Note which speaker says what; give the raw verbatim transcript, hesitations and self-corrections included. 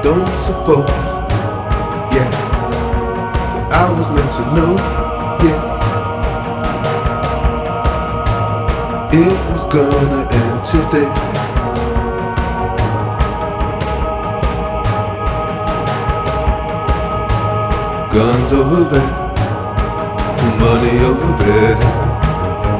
Speaker 1: don't suppose, yeah, that I was meant to know, yeah, it was gonna end today. Guns over there, money over there.